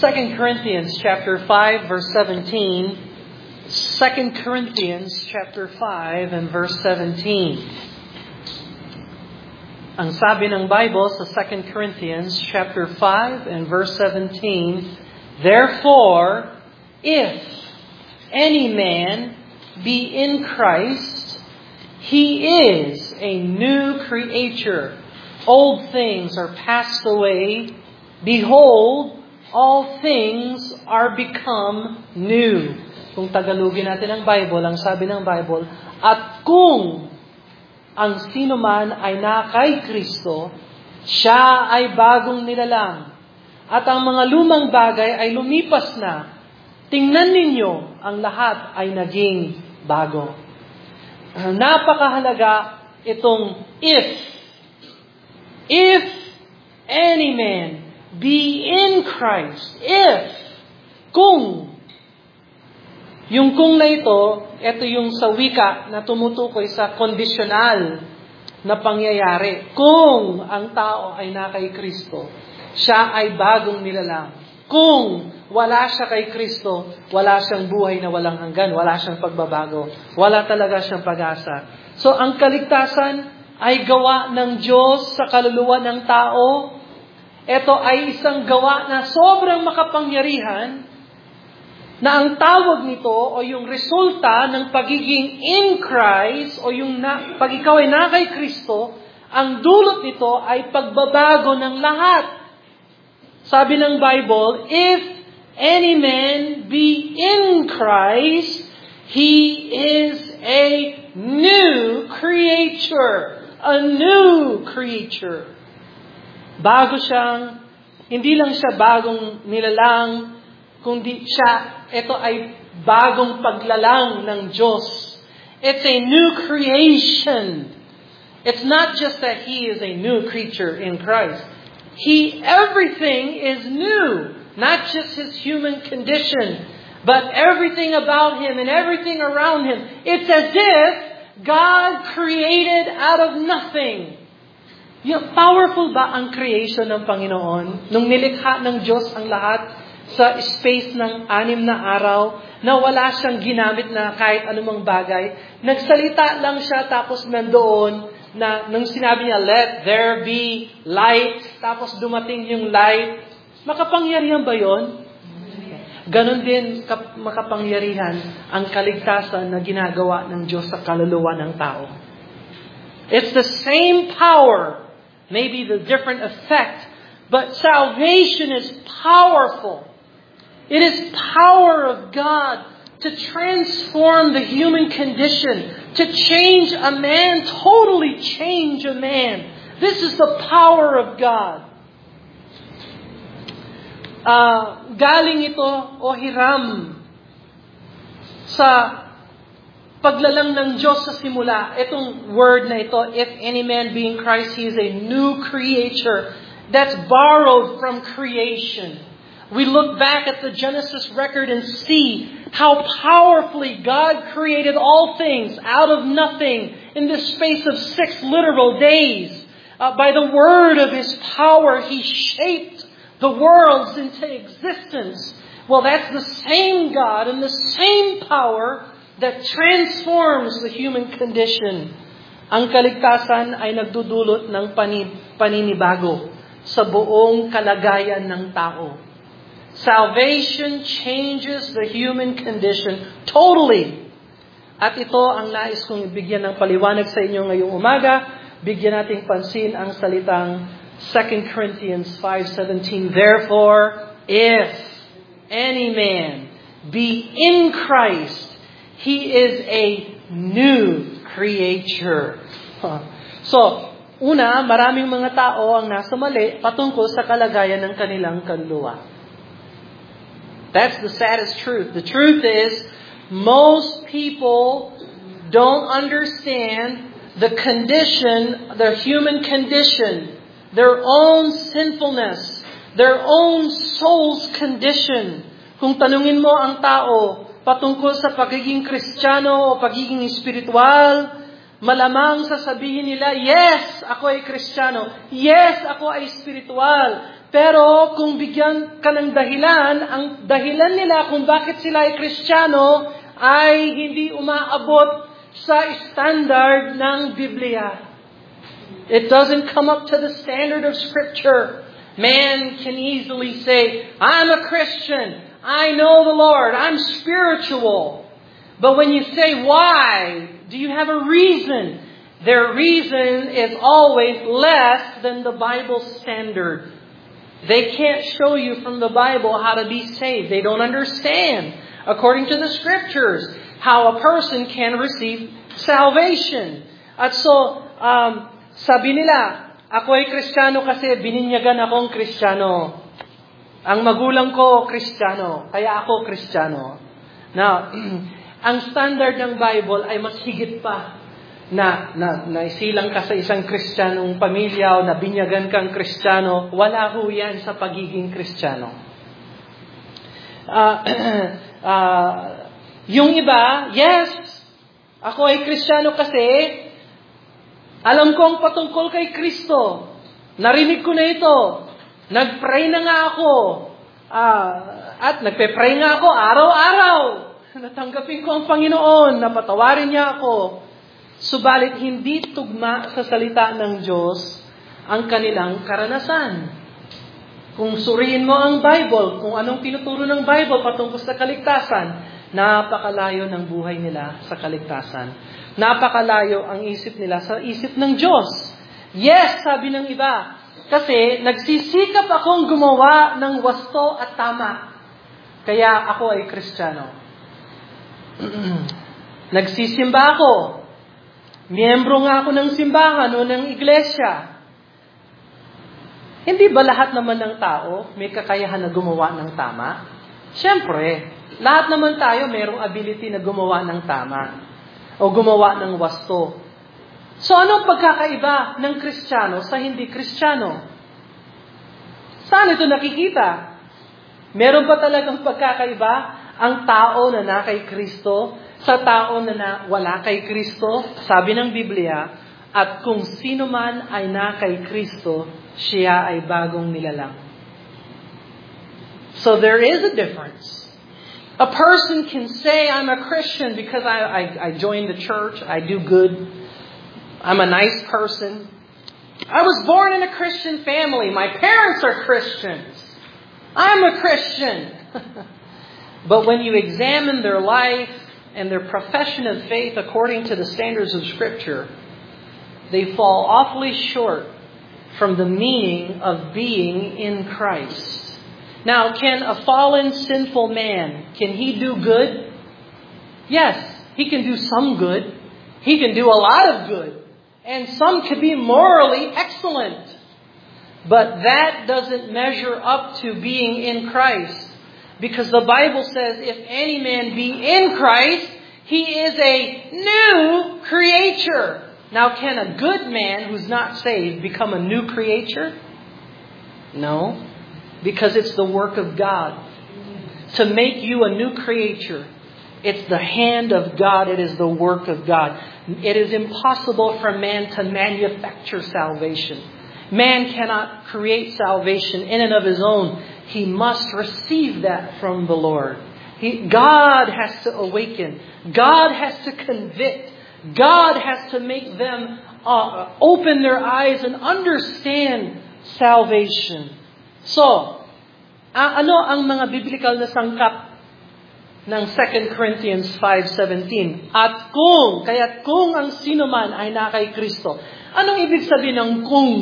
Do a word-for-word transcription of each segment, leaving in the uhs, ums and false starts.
Second Corinthians chapter five verse seventeen. Second Corinthians chapter five and verse seventeen. Ang sabi ng Bible sa Second Corinthians chapter five and verse seventeen, therefore, if any man be in Christ, he is a new creature. Old things are passed away. Behold, all things are become new. Kung Tagalogin natin ang Bible, ang sabi ng Bible, at kung ang sino man ay na kay Kristo, siya ay bagong nilalang. At ang mga lumang bagay ay lumipas na. Tingnan ninyo, ang lahat ay naging bago. Napakahalaga itong if. If any man be in Christ, if, kung, yung kung na ito, ito yung sa wika na tumutukoy sa conditional na pangyayari. Kung ang tao ay na kay Kristo, siya ay bagong nilalang. Kung wala siya kay Kristo, wala siyang buhay na walang hanggan, wala siyang pagbabago, wala talaga siyang pag-asa. So ang kaligtasan ay gawa ng Diyos sa kaluluwa ng tao. Ito ay isang gawa na sobrang makapangyarihan, na ang tawag nito o yung resulta ng pagiging in Christ o yung na, pag ikaw ay na kay Kristo, ang dulot nito ay pagbabago ng lahat. Sabi ng Bible, if any man be in Christ, he is a new creature. A new creature. Bago siyang, hindi lang siya bagong nilalang, kundi siya, ito ay bagong paglalang ng Diyos. It's a new creation. It's not just that he is a new creature in Christ. He, everything is new. Not just his human condition, but everything about him and everything around him. It's as if God created out of nothing. Yung, powerful ba ang creation ng Panginoon? Nung nilikha ng Diyos ang lahat sa space ng anim na araw, na wala siyang ginamit na kahit anumang bagay, nagsalita lang siya tapos nandoon, na nung sinabi niya, let there be light, tapos dumating yung light, makapangyarihan ba yun? Ganon din kap- makapangyarihan ang kaligtasan na ginagawa ng Diyos sa kaluluwa ng tao. It's the same power, maybe the different effect, but salvation is powerful. It is power of God to transform the human condition, to change a man, totally change a man. This is the power of God. Uh, galing ito o hiram sa paglalang ng Diyos sa simula. Itong word na ito, if any man be in Christ, he is a new creature. That's borrowed from creation. We look back at the Genesis record and see how powerfully God created all things out of nothing in the space of six literal days. Uh, by the word of His power, He shaped the worlds into existence. Well, that's the same God and the same power that transforms the human condition. Ang kaligtasan ay nagdudulot ng paninibago sa buong kalagayan ng tao. Salvation changes the human condition totally. At ito ang nais kong bigyan ng paliwanag sa inyo ngayong umaga. Bigyan nating pansin ang salitang Second Corinthians five seventeen. Therefore, if any man be in Christ, he is a new creature. So, una, maraming mga tao ang nasa mali patungkol sa kalagayan ng kanilang kaluluwa. That's the saddest truth. The truth is, most people don't understand the condition, their human condition, their own sinfulness, their own soul's condition. Kung tanungin mo ang tao patungkol sa pagiging Kristiyano o pagiging espiritual, malamang sasabihin nila, yes, ako ay Kristiyano. Yes, ako ay espiritual. Pero kung bigyan ka ng dahilan, ang dahilan nila kung bakit sila ay Kristiyano ay hindi umaabot sa standard ng Biblia. It doesn't come up to the standard of Scripture. Man can easily say, I'm a Christian. I know the Lord. I'm spiritual. But when you say why, do you have a reason? Their reason is always less than the Bible standard. They can't show you from the Bible how to be saved. They don't understand, according to the Scriptures, how a person can receive salvation. At so, um, sabi nila, ako ay Kristiyano kasi bininyagan akong Kristiyano. Ang magulang ko, Kristiyano. Kaya ako, Kristiyano. Now, ang standard ng Bible ay mas higit pa na, na naisilang ka sa isang Kristiyanong pamilya o na binyagan kang Kristiyano. Wala ho yan sa pagiging Kristiyano. Uh, uh, yung iba, yes, ako ay Kristiyano kasi alam kong patungkol kay Kristo. Narinig ko na ito. Nag-pray na nga ako. Uh, at nagpe-pray nga ako araw-araw. Natanggapin ko ang Panginoon. Napatawarin niya ako. Subalit hindi tugma sa salita ng Diyos ang kanilang karanasan. Kung suriin mo ang Bible, kung anong tinuturo ng Bible patungkol sa kaligtasan, napakalayo ng buhay nila sa kaligtasan. Napakalayo ang isip nila sa isip ng Diyos. Yes, sabi ng iba, kasi nagsisikap akong gumawa ng wasto at tama. Kaya ako ay Kristiyano. Nagsisimba ako. Miyembro nga ako ng simbahan o ng iglesia. Hindi ba lahat naman ng tao may kakayahan na gumawa ng tama? Siyempre, lahat naman tayo mayroong ability na gumawa ng tama o gumawa ng wasto. So, anong pagkakaiba ng Kristiyano sa hindi Kristiyano? Saan ito nakikita? Meron ba talagang pagkakaiba ang tao na na kay Kristo sa tao na, na wala kay Kristo? Sabi ng Biblia, at kung sino man ay na kay Kristo, siya ay bagong nilalang. So there is a difference. A person can say, I'm a Christian because I, I, I joined the church, I do good, I'm a nice person. I was born in a Christian family, my parents are Christians. I'm a Christian. But when you examine their life and their profession of faith according to the standards of Scripture, they fall awfully short from the meaning of being in Christ. Now, can a fallen, sinful man, can he do good? Yes, he can do some good. He can do a lot of good. And some can be morally excellent. But that doesn't measure up to being in Christ. Because the Bible says, if any man be in Christ, he is a new creature. Now, can a good man who's not saved become a new creature? No. Because it's the work of God. To make you a new creature, it's the hand of God. It is the work of God. It is impossible for man to manufacture salvation. Man cannot create salvation in and of his own. He must receive that from the Lord. He, God has to awaken. God has to convict. God has to make them uh, open their eyes and understand salvation. So, uh, ano ang mga biblical na sangkap ng Second Corinthians five seventeen? At kung, kaya't kung ang sino man ay na kay Kristo. Anong ibig sabihin ng kung?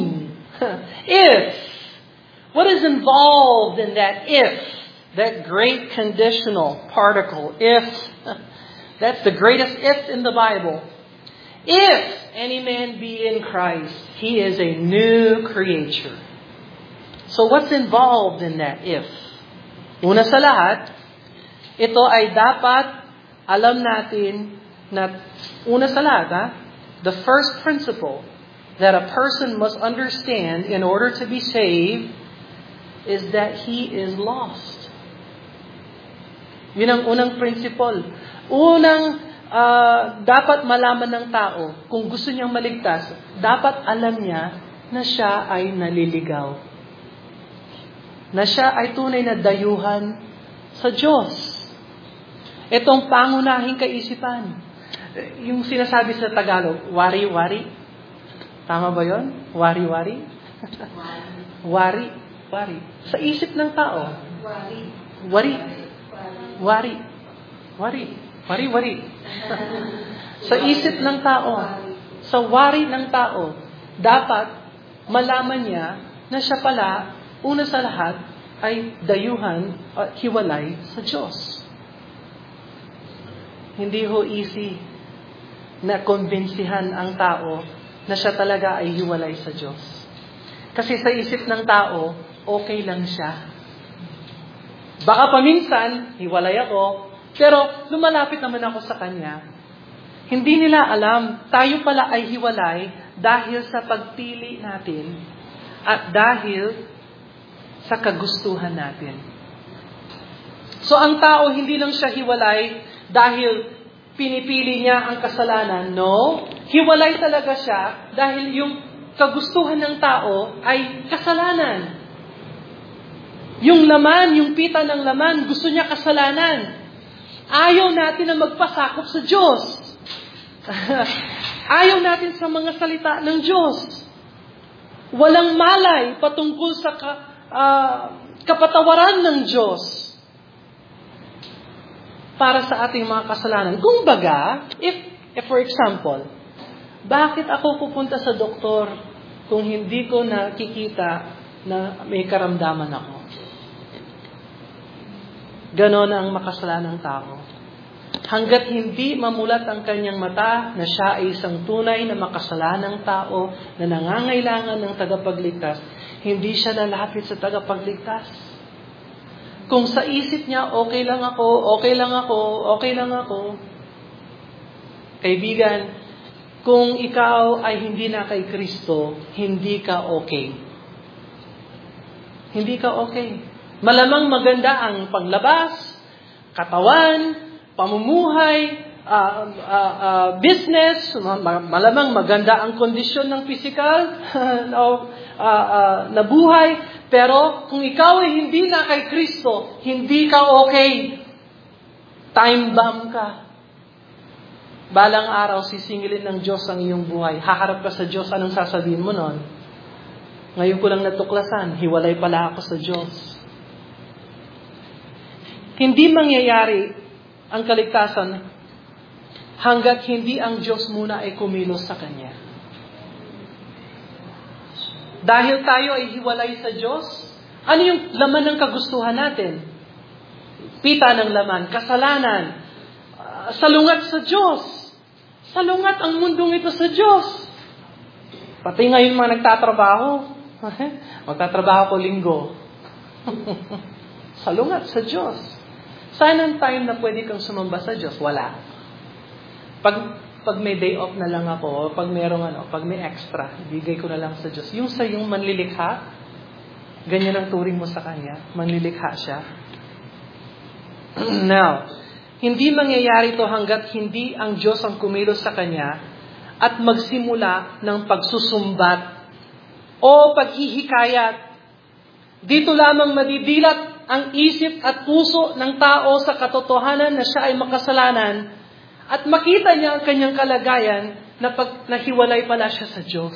If. What is involved in that if? That great conditional particle. If. That's the greatest if in the Bible. If any man be in Christ, he is a new creature. So what's involved in that if? Una sa lahat, ito ay dapat alam natin na una sa lahat, ha? The first principle that a person must understand in order to be saved is that he is lost. Yun ang unang principle. Unang uh, dapat malaman ng tao, kung gusto niyang maligtas, dapat alam niya na siya ay naliligaw. na siya ay tunay na dayuhan sa Diyos. Itong pangunahing kaisipan. Yung sinasabi sa Tagalog, wari-wari. Tama ba yun? Wari-wari? Wari. Wari. Sa isip ng tao. Wari. Wari. Wari. Wari. Wari-wari. Sa isip ng tao. Sa wari ng tao. Dapat malaman niya na siya pala, una sa lahat, ay dayuhan at hiwalay sa Diyos. Hindi ho easy na kumbinsihan ang tao na siya talaga ay hiwalay sa Diyos. Kasi sa isip ng tao, okay lang siya. Baka paminsan, hiwalay ako, pero lumalapit naman ako sa Kanya. Hindi nila alam, tayo pala ay hiwalay dahil sa pagpili natin at dahil sa kagustuhan natin. So ang tao, hindi lang siya hiwalay dahil pinipili niya ang kasalanan. No, hiwalay talaga siya dahil yung kagustuhan ng tao ay kasalanan. Yung laman, yung pita ng laman, gusto niya kasalanan. Ayaw natin na magpasakop sa Diyos. Ayaw natin sa mga salita ng Diyos. Walang malay patungkol sa ka, uh, kapatawaran ng Diyos para sa ating mga kasalanan. Kung baga, if, if for example, bakit ako pupunta sa doktor kung hindi ko nakikita na may karamdaman ako? Ganon ang makasalanang tao. Hanggat hindi mamulat ang kanyang mata na siya ay isang tunay na makasalanang tao na nangangailangan ng tagapagligtas, hindi siya lalapit sa tagapagligtas. Kung sa isip niya, okay lang ako, okay lang ako, okay lang ako. Kaibigan, kung ikaw ay hindi na kay Kristo, hindi ka okay. Hindi ka okay. Malamang maganda ang panglabas, katawan, pamumuhay, uh, uh, uh, business, malamang maganda ang kondisyon ng physical uh, uh, na buhay, pero kung ikaw ay hindi na kay Kristo, hindi ka okay. Time bomb ka. Balang araw, sisingilin ng Diyos ang iyong buhay. Haharap ka sa Diyos, anong sasabihin mo nun? Ngayon ko lang natuklasan, hiwalay pala ako sa Diyos. Hindi mangyayari ang kaligtasan hanggat hindi ang Diyos muna ay kumilos sa Kanya. Dahil tayo ay hiwalay sa Diyos, ano yung laman ng kagustuhan natin? Pita ng laman, kasalanan, uh, salungat sa Diyos. Salungat ang mundong ito sa Diyos. Pati ngayon mga nagtatrabaho, magtatrabaho ko linggo. Salungat sa Diyos. Saan ang time na pwede kang sumamba sa Diyos? Wala. Pag, pag may day off na lang ako, pag merong ano, pag may extra, bigay ko na lang sa Diyos. Yung sa yung manlilikha, ganyan ang turing mo sa Kanya, manlilikha siya. Now, hindi mangyayari ito hanggat hindi ang Diyos ang kumilos sa Kanya at magsimula ng pagsusumbat o paghihikayat. Dito lamang madidilat ang isip at puso ng tao sa katotohanan na siya ay makasalanan at makita niya ang kanyang kalagayan na pag nahiwalay pala siya sa Diyos.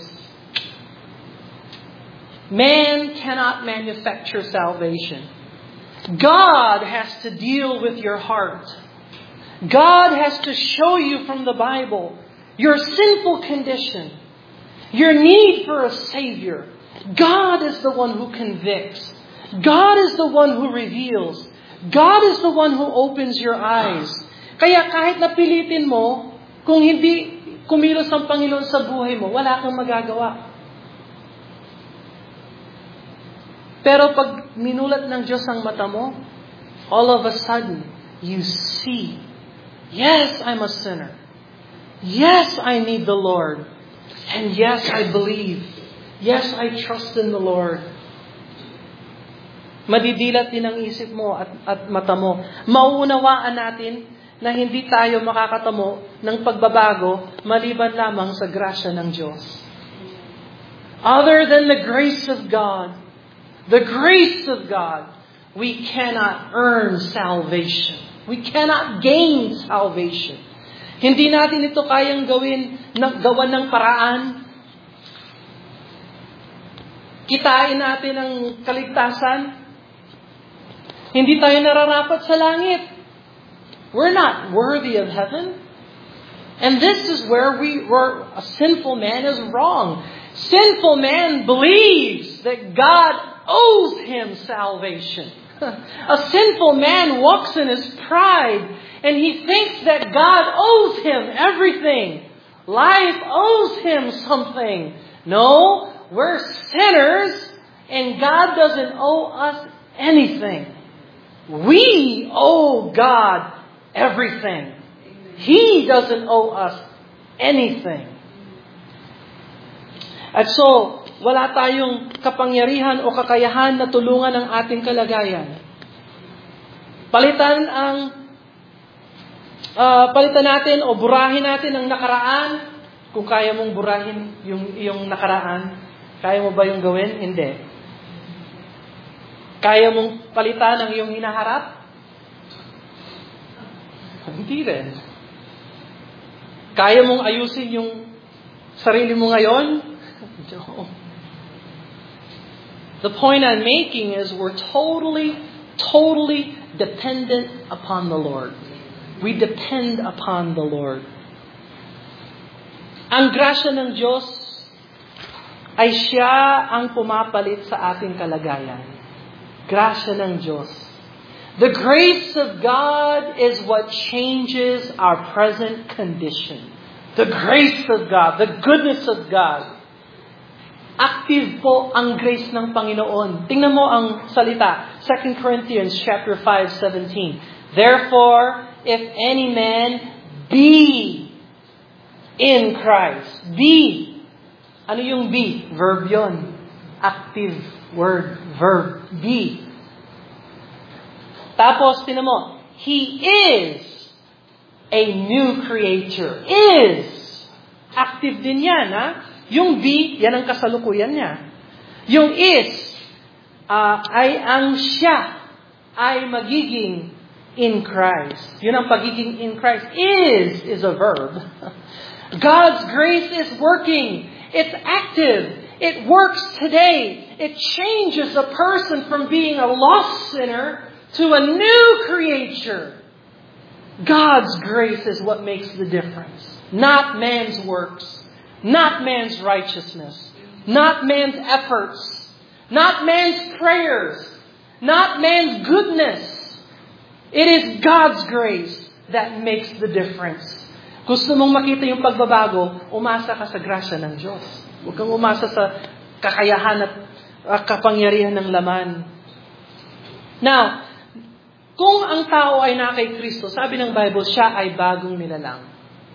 Man cannot manufacture salvation. God has to deal with your heart. God has to show you from the Bible your sinful condition, your need for a Savior. God is the one who convicts. God is the one who reveals. God is the one who opens your eyes. Kaya kahit napilitin mo, kung hindi kumilos ang Panginoon sa buhay mo, wala kang magagawa. Pero pag minulat ng Diyos ang mata mo, all of a sudden, you see, yes, I'm a sinner. Yes, I need the Lord. And yes, I believe. Yes, I trust in the Lord. Madidilat din ang isip mo at, at mata mo. Mauunawaan natin na hindi tayo makakatamo ng pagbabago maliban lamang sa grasya ng Diyos. Other than the grace of God, The grace of God. We cannot earn salvation. We cannot gain salvation. Hindi natin ito kayang gawin, gawan ng paraan. Kitain natin ang kaligtasan. Hindi tayo nararapat sa langit. We're not worthy of heaven. And this is where we where a sinful man is wrong. Sinful man believes that God owes him salvation. A sinful man walks in his pride and he thinks that God owes him everything. Life owes him something. No, we're sinners and God doesn't owe us anything. We owe God everything. He doesn't owe us anything. At so, wala tayong kapangyarihan o kakayahan na tulungan ang ating kalagayan. Palitan ang uh, palitan natin o burahin natin ang nakaraan. Kung kaya mong burahin yung iyong nakaraan, kaya mo ba yung gawin? Hindi. Kaya mong palitan ang iyong hinaharap? Hindi rin. Kaya mong ayusin yung sarili mo ngayon? No. The point I'm making is we're totally, totally dependent upon the Lord. We depend upon the Lord. Ang grasya ng Diyos ay siya ang pumapalit sa ating kalagayan. Grasya ng Diyos. The grace of God is what changes our present condition. The grace of God, the goodness of God. Active po ang grace ng Panginoon. Tingnan mo ang salita. Second Corinthians chapter five seventeen. Therefore, if any man be in Christ. Be. Ano yung be? Verb yon. Active word. Verb. Be. Tapos, tingnan mo. He is a new creature. Is. Active din yan, ha? Yung be, yan ang kasalukuyan niya. Yung is, uh, ay ang siya ay magiging in Christ. Yun ang pagiging in Christ. Is, is a verb. God's grace is working. It's active. It works today. It changes a person from being a lost sinner to a new creature. God's grace is what makes the difference. Not man's works. Not man's righteousness. Not man's efforts. Not man's prayers. Not man's goodness. It is God's grace that makes the difference. Gusto mong makita yung pagbabago, umasa ka sa grasya ng Diyos. Huwag kang umasa sa kakayahan at uh, kapangyarihan ng laman. Now, kung ang tao ay na kay Kristo, sabi ng Bible, siya ay bagong nilalang.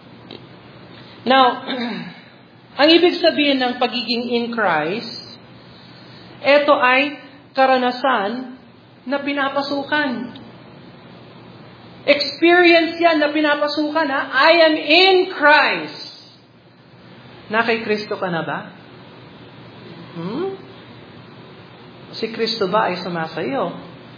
Now, ang ibig sabihin ng pagiging in Christ, ito ay karanasan na pinapasukan. Experience yan na pinapasukan, ha? I am in Christ. Na kay Kristo ka na ba? Hmm? Si Kristo ba ay sumasayo?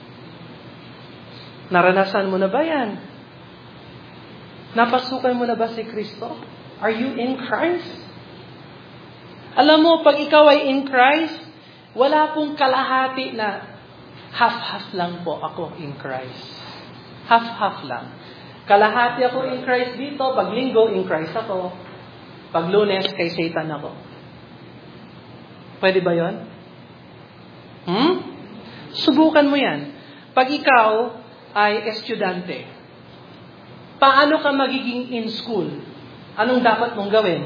Naranasan mo na ba yan? Napasukan mo na ba si Kristo? Are you in Christ? Alam mo, pag ikaw ay in Christ, wala pong kalahati na half-half lang po ako in Christ. Half-half lang. Kalahati ako in Christ dito, pag linggo in Christ ako, pag Lunes kay Satan ako. Pwede ba yon? Hmm? Subukan mo yan. Pag ikaw ay estudyante, paano ka magiging in school? Anong dapat mong gawin?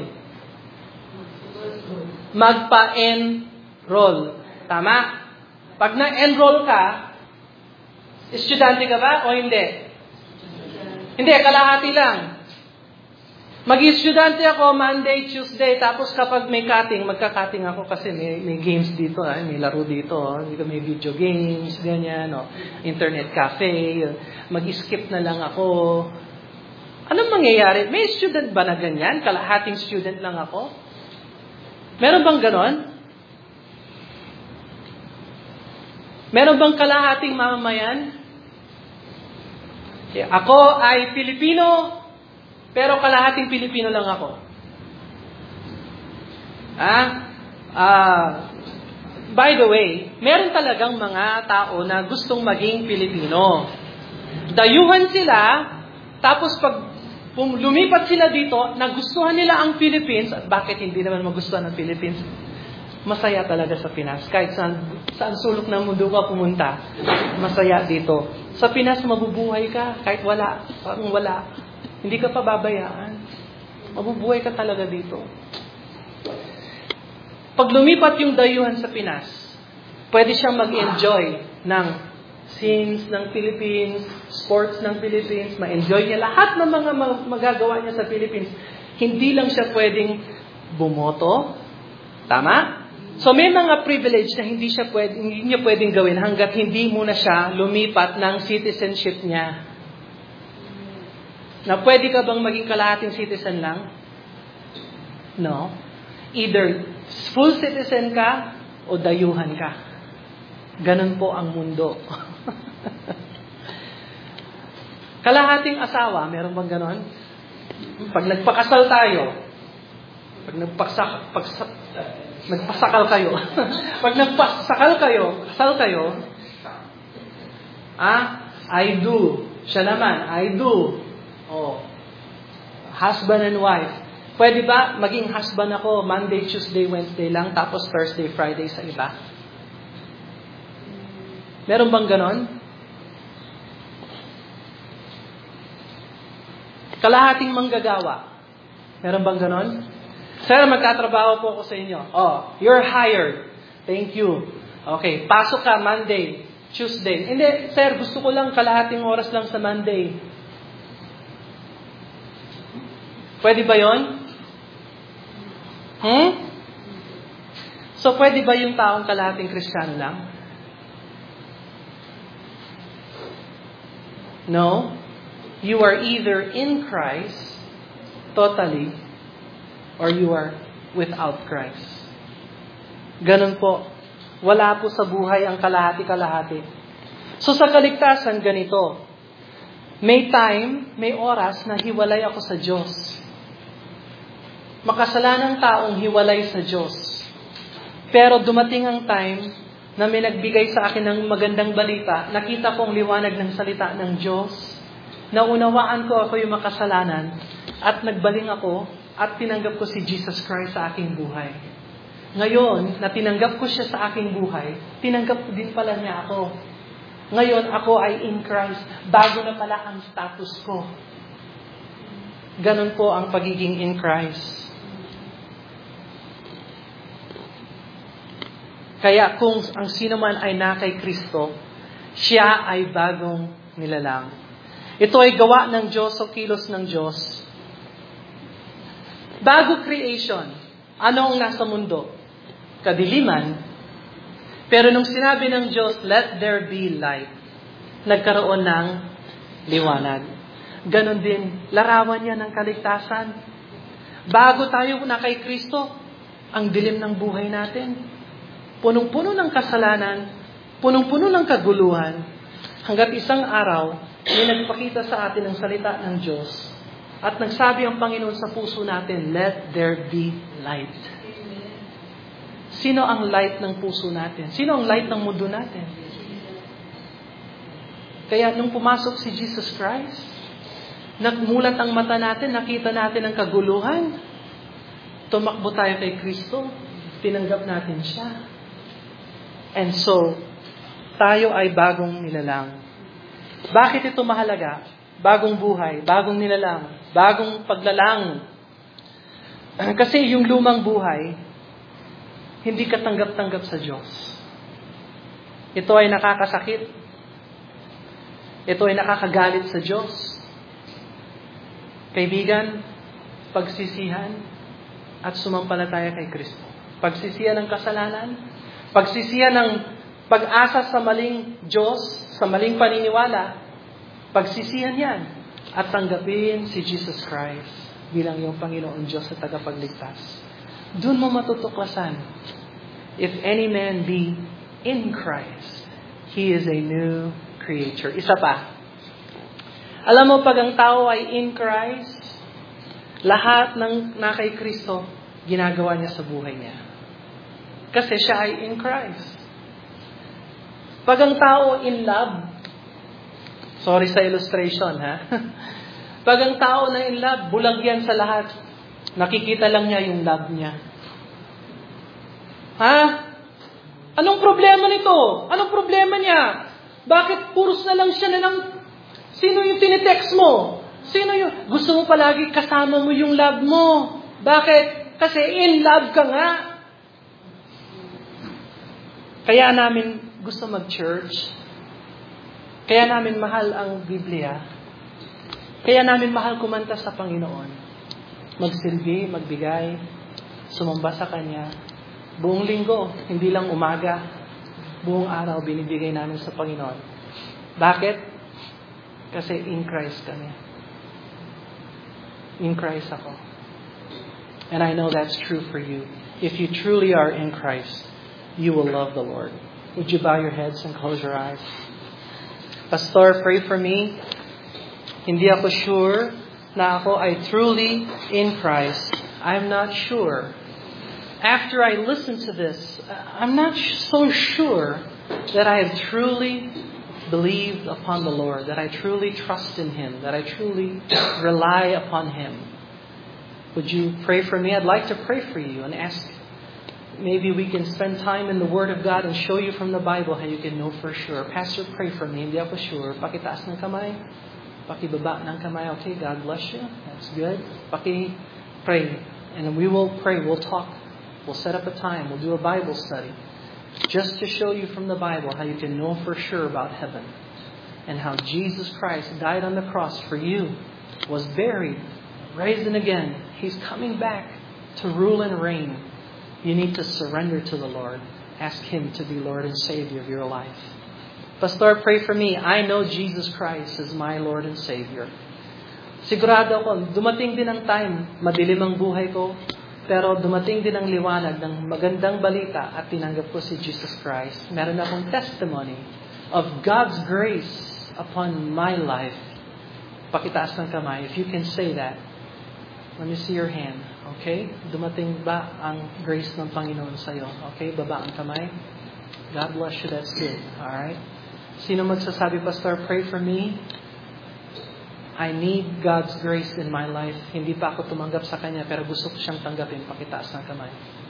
Magpa-enroll. Tama? Pag na-enroll ka, estudyante ka ba o hindi? Hindi, kalahati lang. Mag-estudyante ako Monday, Tuesday, tapos kapag may cutting, magka-cutting ako kasi may, may games dito, eh, may laro dito, oh. May video games, ganyan, oh. Internet cafe, mag-skip na lang ako. Anong mangyayari? May student ba na ganyan? Kalahating student lang ako? Meron bang ganon? Meron bang kalahating mamamayan? Okay, ako ay Pilipino, pero kalahating Pilipino lang ako. Ah, ah, by the way, meron talagang mga tao na gustong maging Pilipino. Dayuhan sila, tapos pag kung lumipat sila dito, nagustuhan nila ang Philippines, at bakit hindi naman magustuhan ng Philippines? Masaya talaga sa Pinas. Kahit saan, saan sulok ng mundo ka pumunta, masaya dito. Sa Pinas, mabubuhay ka kahit wala. Parang wala. Hindi ka pababayaan. Mabubuhay ka talaga dito. Pag lumipat yung dayuhan sa Pinas, pwede siyang mag-enjoy ng scenes ng Philippines, sports ng Philippines, ma-enjoy niya lahat ng mga magagawa niya sa Philippines. Hindi lang siya pwedeng bumoto. Tama? So may mga privilege na hindi siya pwede, hindi niya pwedeng gawin hanggat hindi muna siya lumipat ng citizenship niya. Na pwede ka bang maging kalahating citizen lang? No. Either full citizen ka o dayuhan ka. Ganun po ang mundo. Kalahating asawa, meron bang ganon? Pag nagpakasal tayo, pag nagpaksak, pagsak, nagpasakal kayo, pag nagpasakal kayo, kasal kayo, ah, I do. Siya naman, I do. Oh, husband and wife. Pwede ba maging husband ako Monday, Tuesday, Wednesday lang, tapos Thursday, Friday sa iba? Meron bang ganon? Kalahating manggagawa. Meron bang ganon? Sir, magtatrabaho po ako sa inyo. Oh, you're hired. Thank you. Okay, pasok ka Monday, Tuesday. Hindi, sir, gusto ko lang kalahating oras lang sa Monday. Pwede ba yon? Hmm? So, pwede ba yung taong kalahating Kristiyano lang? No. You are either in Christ totally or you are without Christ. Ganun po. Wala po sa buhay ang kalahati-kalahati. So sa kaligtasan, ganito. May time, may oras na hiwalay ako sa Diyos. Makasalanang taong hiwalay sa Diyos. Pero dumating ang time na may nagbigay sa akin ng magandang balita, nakita kong liwanag ng salita ng Diyos, naunawaan ko ako yung makasalanan, at nagbaling ako, at tinanggap ko si Jesus Christ sa aking buhay. Ngayon, na tinanggap ko siya sa aking buhay, tinanggap ko din pala niya ako. Ngayon, ako ay in Christ. Bago na pala ang status ko. Ganun po ang pagiging in Christ. Kaya kung ang sino man ay na kay Kristo, siya ay bagong nilalang. Ito ay gawa ng Diyos o kilos ng Diyos. Bago creation, ano ang nasa mundo? Kadiliman. Pero nung sinabi ng Diyos, let there be light, nagkaroon ng liwanag. Ganon din, larawan niya ng kaligtasan. Bago tayo na kay Kristo, ang dilim ng buhay natin. Punong-puno ng kasalanan, punong-puno ng kaguluhan, hanggat isang araw, may nagpakita sa atin ang salita ng Diyos at nagsabi ang Panginoon sa puso natin, let there be light. Sino ang light ng puso natin? Sino ang light ng mundo natin? Kaya nung pumasok si Jesus Christ, nagmulat ang mata natin, nakita natin ang kaguluhan, tumakbo tayo kay Kristo, tinanggap natin siya. And so, tayo ay bagong nilalang. Bakit ito mahalaga? Bagong buhay, bagong nilalang, bagong paglalang. Kasi yung lumang buhay, hindi ka tanggap-tanggap sa Diyos. Ito ay nakakasakit. Ito ay nakakagalit sa Diyos. Kaibigan, pagsisihan at sumampalataya kay Kristo. Pagsisihan ng kasalanan, pagsisihan ng pag-asa sa maling Diyos, sa maling paniniwala, pagsisihan yan at tanggapin si Jesus Christ bilang iyong Panginoon Diyos at tagapagligtas. Doon mo matutuklasan, if any man be in Christ, he is a new creature. Isa pa. Alam mo, pag ang tao ay in Christ, lahat ng na kay Kristo, ginagawa niya sa buhay niya. Kasi siya ay in Christ. Pag ang tao in love, sorry sa illustration, ha? Pag ang tao na in love, bulag yan sa lahat. Nakikita lang niya yung love niya. Ha? Anong problema nito? Anong problema niya? Bakit puros na lang siya na lang? Sino yung tinitext mo? Sino yung... Gusto mo palagi kasama mo yung love mo. Bakit? Kasi in love ka nga. Kaya namin gusto mag-church. Kaya namin mahal ang Biblia. Kaya namin mahal kumanta sa Panginoon. Magsilbi, magbigay, sumamba sa Kanya. Buong linggo, hindi lang umaga, buong araw binibigay namin sa Panginoon. Bakit? Kasi in Christ kami. In Christ ako. And I know that's true for you. If you truly are in Christ, you will love the Lord. Would you bow your heads and close your eyes? Pastor, pray for me. Hindi ako sure na ako ay truly in Christ. I'm not sure. After I listen to this, I'm not so sure that I have truly believed upon the Lord, that I truly trust in Him, that I truly rely upon Him. Would you pray for me? I'd like to pray for you and ask, maybe we can spend time in the Word of God and show you from the Bible how you can know for sure. Pastor, pray for me. Hindi ako sure. Pakitaas ng kamay. Pakibaba ng kamay. Okay, God bless you. That's good. Paki-pray. And we will pray. We'll talk. We'll set up a time. We'll do a Bible study. Just to show you from the Bible how you can know for sure about heaven. And how Jesus Christ died on the cross for you. Was buried. Raised again. He's coming back to rule and reign. You need to surrender to the Lord. Ask Him to be Lord and Savior of your life. Pastor, pray for me. I know Jesus Christ is my Lord and Savior. Sigurado ako, dumating din ang time, madilim ang buhay ko, pero dumating din ang liwanag ng magandang balita at tinanggap ko si Jesus Christ. Meron akong testimony of God's grace upon my life. Pakitaas ng kamay. If you can say that, let me see your hand. Okay? Dumating ba ang grace ng Panginoon sa iyo? Okay? Baba ang kamay. God bless you. That's good. Alright? Sino magsasabi, Pastor, pray for me? I need God's grace in my life. Hindi pa ako tumanggap sa Kanya, pero gusto ko siyang tanggapin. Pakitaas ng kamay.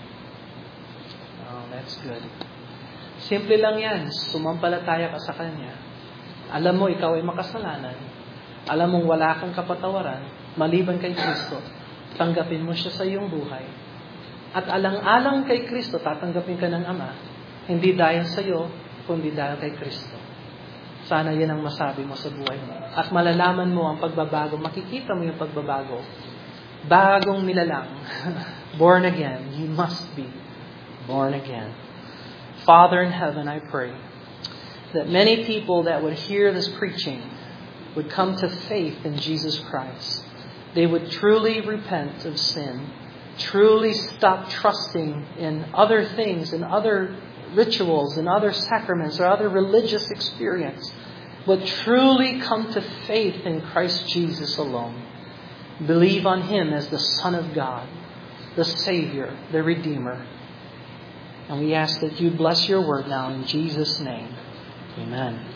Oh, that's good. Simple lang yan. Sumampalataya ka sa Kanya. Alam mo, ikaw ay makasalanan. Alam mong wala kang kapatawaran. Maliban kay Kristo. Tanggapin mo siya sa iyong buhay. At alang-alang kay Kristo, tatanggapin ka ng Ama. Hindi dahil sa iyo, kundi dahil kay Kristo. Sana yan ang masabi mo sa buhay mo. At malalaman mo ang pagbabago. Makikita mo yung pagbabago. Bagong nilalang. Born again. You must be born again. Father in heaven, I pray that many people that would hear this preaching would come to faith in Jesus Christ. They would truly repent of sin. Truly stop trusting in other things, in other rituals and other sacraments or other religious experience, but truly come to faith in Christ Jesus alone. Believe on Him as the Son of God, the Savior, the Redeemer. And we ask that you bless your word now in Jesus' name. Amen.